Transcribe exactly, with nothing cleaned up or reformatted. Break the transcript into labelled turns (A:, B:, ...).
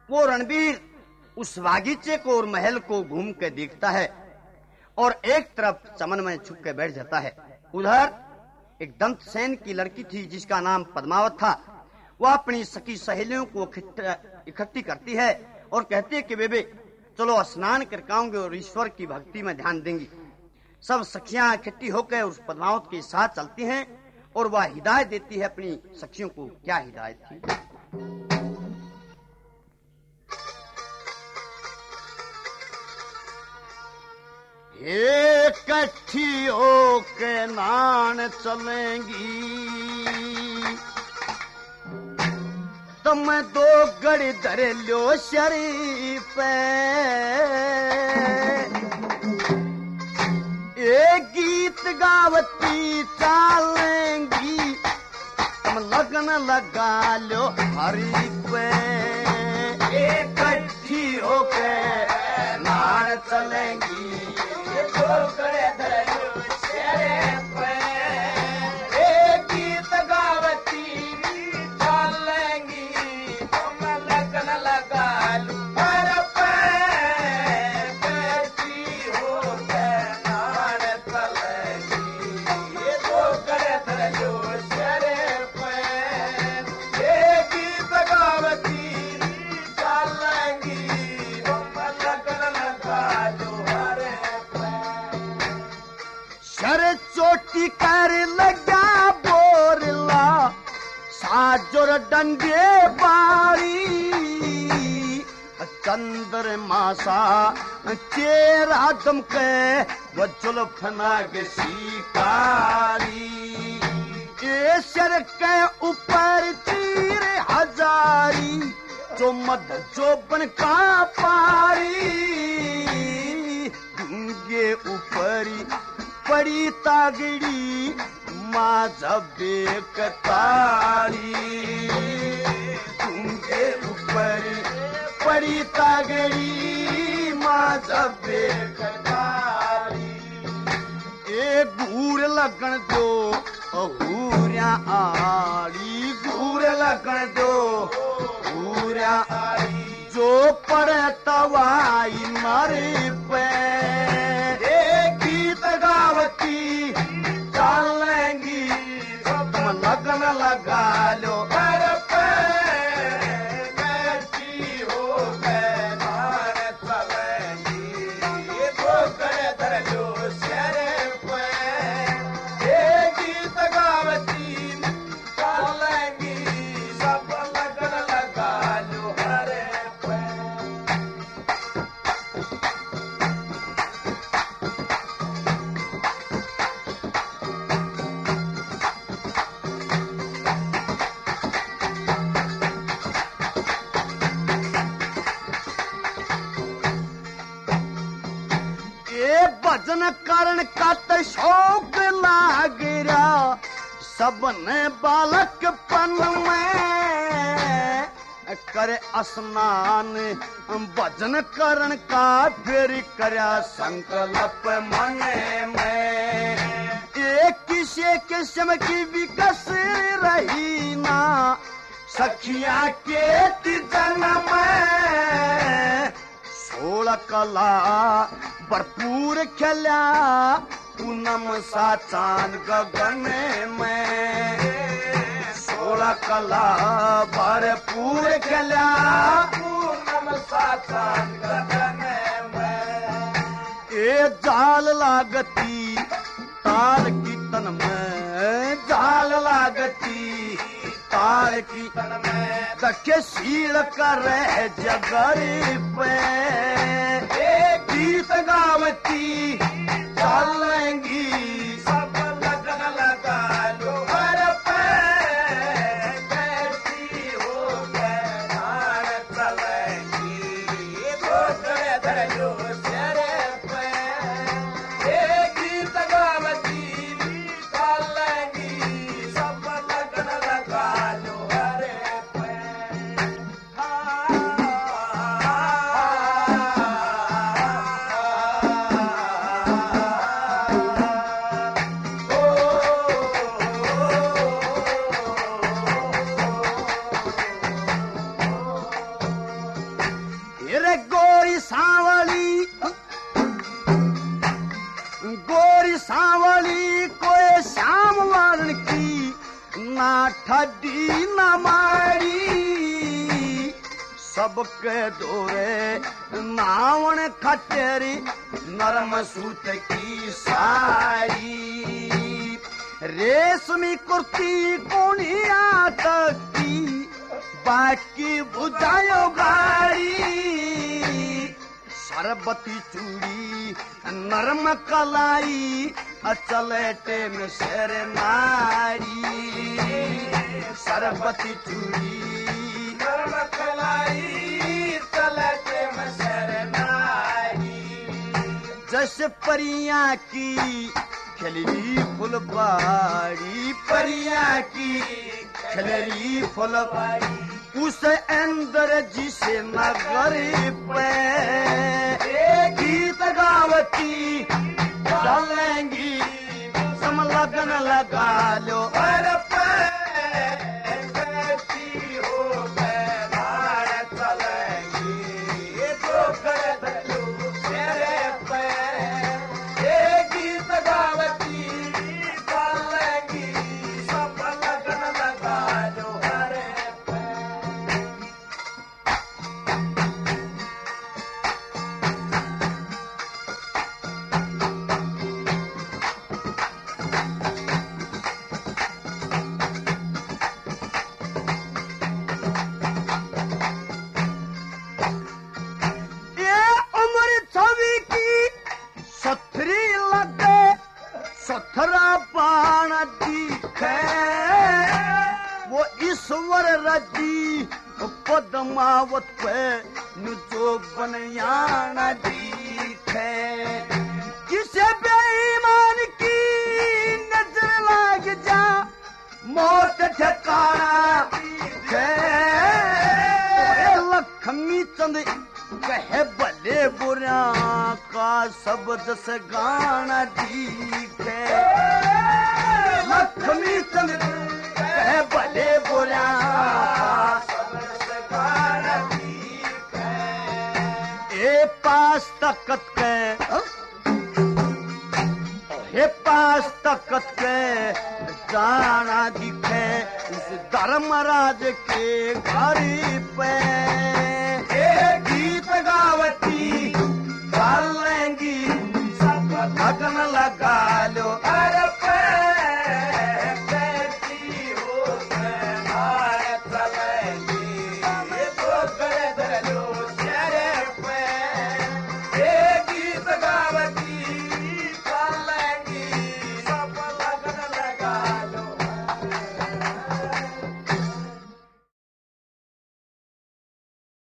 A: वो रणवीर उस बागीचे को और महल को घूम के देखता है और एक तरफ चमन में छुप के बैठ जाता है। उधर एक दंतसेन की लड़की थी जिसका नाम पद्मावत था। वह अपनी सखी सहेलियों को इकट्ठी करती है और कहती है कि बेबे चलो स्नान करके आएंगे और ईश्वर की भक्ति में ध्यान देंगी। सब सखियां इकट्ठी होकर उस पद्मावत के साथ चलती हैं और वह हिदायत देती है अपनी सखियों को। क्या हिदायत थी? इकट्ठी होके नान चलेंगी तुम दो गड़ी धर लो शरीफ पे, एक गीत गावती चालेंगी तुम लगन लगा लो हरी पे। इकट्ठी होके नान चलेंगी दो गड़ी धर लो शरीफ पे, एक गीत गावती चालेंगी तुम लगन लगा लो हर पे। इकट्ठी होके नान चलेंगी दो गड़ी धर लो शरीफ पे, एक गीत गावती चालेंगी तुम लगन लगा लो हर पे। सर चोटी कर लगा बोरला साजोर डंडे बारी, चंद्रमा सा चेहरा दमके वो जुल्फना के शिकारी, ये सर के ऊपर तीर हजारी जो मध जोबन का पारी, उनके ऊपरी पड़ी तागड़ी माँ जबे कतारी, उनके ऊपरी पड़ी तागड़ी माँ जबे कतारी। एक घूर लगन दो घूरिया आड़ी, घूर लगन दो घूरिया आड़ी जो पड़े तवाई मारे पे। एक गीत गावती चालेंगी तुम लगन लगा लो हर पे। इकट्ठी होके नान चलेंगी दो गड़ी धर लो शरीफ पे, एक गीत गावती चालेंगी सब लगन लगा लो हर पे। भजन कारण का तो शौक लाग रहा सबने बालकपन में, करे स्नान भजन करण का फिर करया संकल्प मन में। एक किसी किस्म की विकस रही ना सखिया के तिजन में, सोलह कला भरपूर खिला पूनम सा चांद गगन में, सोलह कला भरपूर खिला पूनम सा चांद गगन में। ए जाल लागती तार की तन में, जाल लागती तार की तन में, दखे शील कर जगरी पे। एक गीत गावती चालेंगी सब लगन लगा लो हर पे। इकट्ठी होके नान चलेंगी दो गड़ी धर लो शरीफ पे, एक गीत गावती चालेंगी सब लगन लगा लो हर पे। ठडी न मारी सबके दोरे नावण खटेरी नरम सूत की साड़ी रेशमी कुर्ती कोनिया तकी बाकी बुझायो गाड़ी सरबती चूड़ी नरम कलाई चलेटे में शेर नारी सरबती चूड़ी नरम कलाई चलेटे में शेर नारी जैसे परियां की खिलरी फुलबाड़ी परियां की खिलरी फुलबाड़ी उस अंदर जिसे नगर पे गीत गावती चलेंगी सम लगन लगा लो अरे हो चलेंगी तो कर मेरे पे गीत गावती चलेंगी सब लगन लगा लो अरे पदमावत पे जो बनयान दिखे किसे बेईमान की नजर लाग जा मौत ठिकाना दिखे लक्ष्मी चंद कहे भले बुरा का शब्द से गाना दिखे लक्ष्मी चंद कहे भले बुरा हे पास तकत के हे पास तकत के जाना दिखे उस धर्मराज के घर पे गीत गावती चलेंगी सब लगन लगा लो